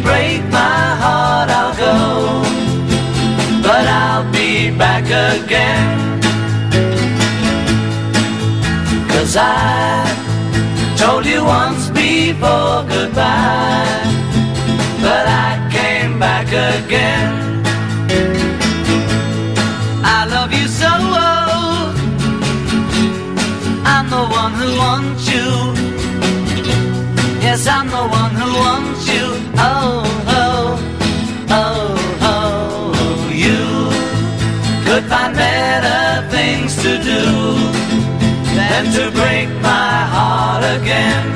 break my heart, I'll go, but I'll be back again. 'Cause I told you once before goodbye, but I came back again. I love you so, I'm the one who wants you. Yes, I'm the one who wants you. Oh, oh, oh, oh. You could find better things to do than to break my heart again.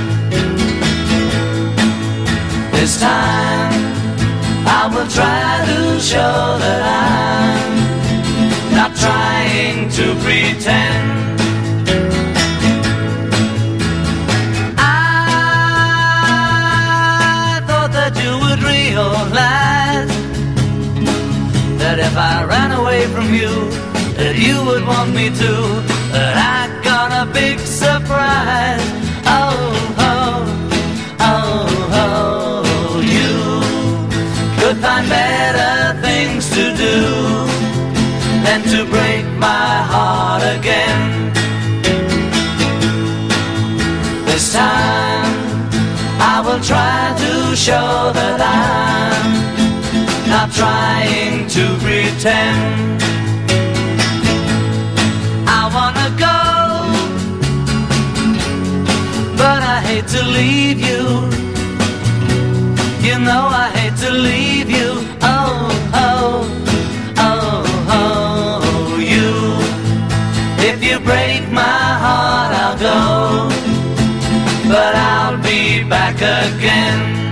This time I will try to show that I'm not trying to pretend. You would realize that if I ran away from you, that you would want me to. But I got a big surprise. Oh, oh, oh, oh. You could find better things to do than to break my heart again. This time I will try to show that I'm not trying to pretend. I wanna go, but I hate to leave you. You know I hate to leave you. Oh, oh, oh, oh. You, if you break my heart, I'll go, but I'll be back again.